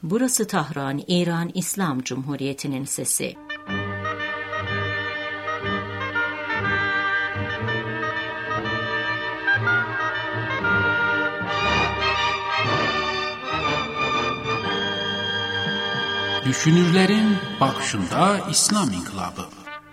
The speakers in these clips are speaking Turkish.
Burası Tahran, İran İslam Cumhuriyeti'nin sesi. Düşünürlerin bakışında İslam İnkılabı.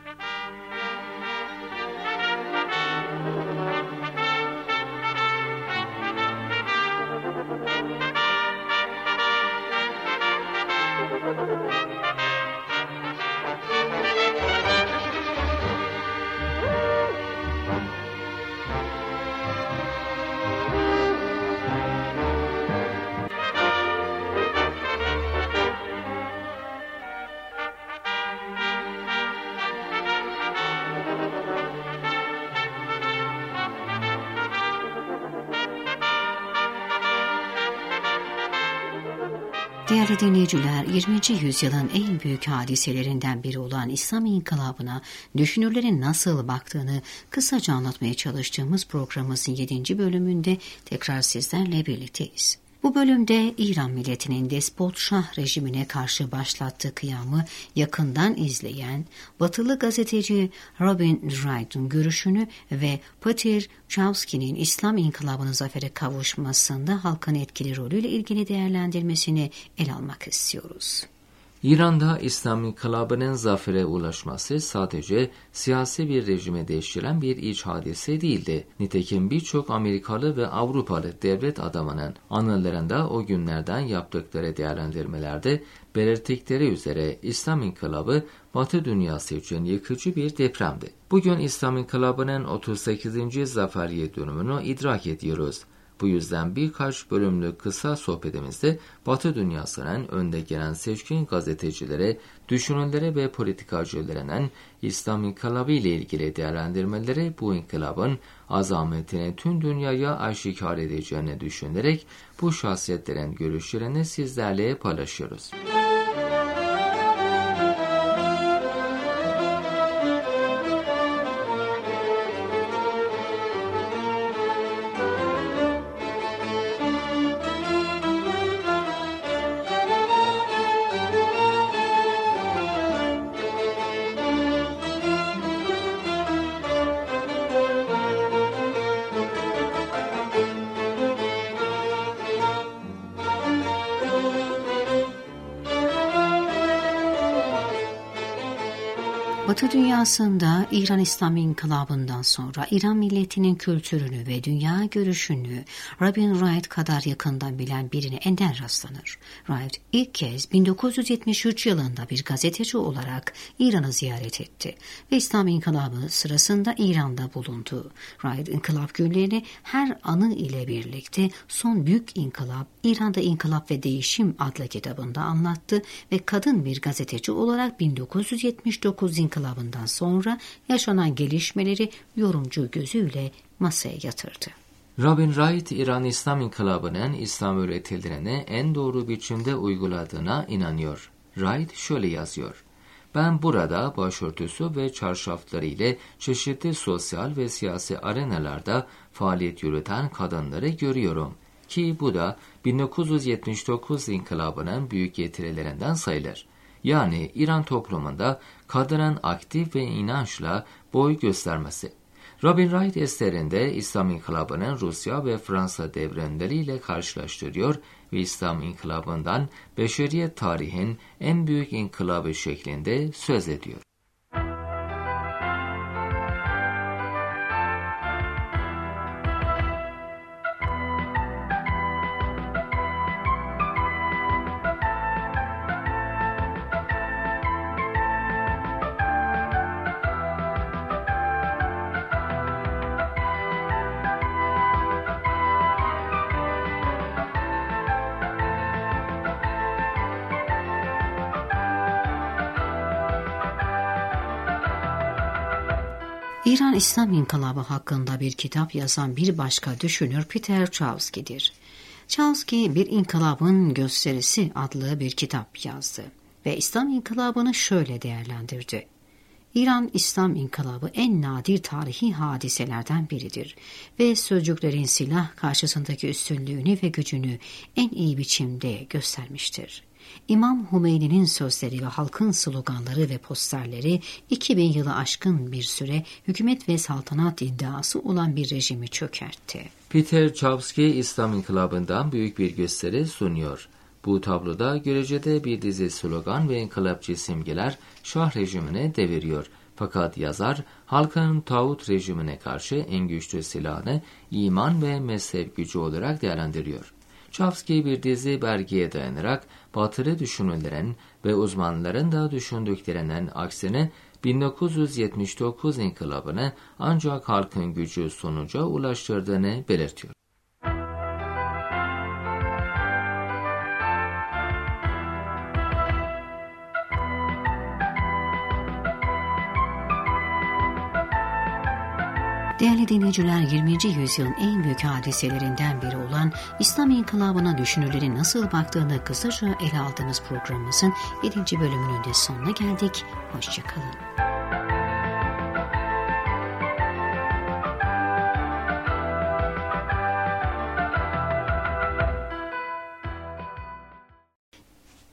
Değerli dinleyiciler, 20. yüzyılın en büyük hadiselerinden biri olan İslam İnkılabı'na düşünürlerin nasıl baktığını kısaca anlatmaya çalıştığımız programımızın 7. bölümünde tekrar sizlerle birlikteyiz. Bu bölümde İran milletinin despot şah rejimine karşı başlattığı kıyamı yakından izleyen Batılı gazeteci Robin Wright'ın görüşünü ve Peter Chavsky'nin İslam İnkılabı'nın zafere kavuşmasında halkın etkili rolüyle ilgili değerlendirmesini ele almak istiyoruz. İran'da İslam İnkılabı'nın zafere ulaşması sadece siyasi bir rejime değiştiren bir iç hadise değildi. Nitekim birçok Amerikalı ve Avrupalı devlet adamının anılarında o günlerden yaptıkları değerlendirmelerde belirttikleri üzere İslam İnkılabı Batı dünyası için yıkıcı bir depremdi. Bugün İslam İnkılabı'nın 38. zafer yıldönümünü idrak ediyoruz. Bu yüzden birkaç bölümlük kısa sohbetimizde Batı dünyasının önde gelen seçkin gazetecilere, düşünürlere ve politikacılarının İslam İnkılabı ile ilgili değerlendirmeleri bu inkılabın azametini tüm dünyaya aşikar edeceğini düşünerek bu şahsiyetlerin görüşlerini sizlerle paylaşıyoruz. Batı dünyasında İran İslam İnkılabı'ndan sonra İran milletinin kültürünü ve dünya görüşünü Robin Wright kadar yakından bilen birine ender rastlanır. Wright ilk kez 1973 yılında bir gazeteci olarak İran'ı ziyaret etti ve İslam İnkılabı sırasında İran'da bulundu. Wright, İnkılap günlerini her anı ile birlikte Son Büyük İnkılap, İran'da İnkılap ve Değişim adlı kitabında anlattı ve kadın bir gazeteci olarak 1979 İnkılabından sonra yaşanan gelişmeleri yorumcu gözüyle masaya yatırdı. Robin Wright, İran İslam İnkılabı'nın İslam öğretilerini en doğru biçimde uyguladığına inanıyor. Wright şöyle yazıyor: "Ben burada başörtüsü ve çarşafları ile çeşitli sosyal ve siyasi arenalarda faaliyet yürüten kadınları görüyorum ki bu da 1979 İnkılabı'nın büyük getirilerinden sayılır. Yani İran toplumunda kadının aktif ve inançla boy göstermesi." Robin Wright eserinde İslam İnkılabı'nın Rusya ve Fransa devrimleriyle karşılaştırıyor ve İslam İnkılabı'ndan beşeriyet tarihin en büyük inkılabı şeklinde söz ediyor. İran İslam İnkılabı hakkında bir kitap yazan bir başka düşünür Peter Chavsky'dir. Chavsky, Bir İnkılabın Gösterisi adlı bir kitap yazdı ve İslam İnkılabı'nı şöyle değerlendirdi. İran İslam İnkılabı en nadir tarihi hadiselerden biridir ve sözcüklerin silah karşısındaki üstünlüğünü ve gücünü en iyi biçimde göstermiştir. İmam Hümeyni'nin sözleri ve halkın sloganları ve posterleri 2000 yılı aşkın bir süre hükümet ve saltanat iddiası olan bir rejimi çökertti. Peter Chbosky İslam İnkılabı'ndan büyük bir gösteri sunuyor. Bu tabloda görecede bir dizi slogan ve inkılapçı simgeler Şah rejimine deviriyor. Fakat yazar halkın tağut rejimine karşı en güçlü silahını iman ve mezhep gücü olarak değerlendiriyor. Chbosky bir dizi belgeye dayanarak batılı düşünürlerin ve uzmanların da düşündüklerinin aksine 1979 inkılabını ancak halkın gücü sonuca ulaştırdığını belirtiyor. Değerli dinleyiciler, 20. yüzyılın en büyük hadiselerinden biri olan İslam İnkılabı'na düşünürlerin nasıl baktığını kısaca ele aldığımız programımızın 7. bölümünün de sonuna geldik. Hoşça kalın.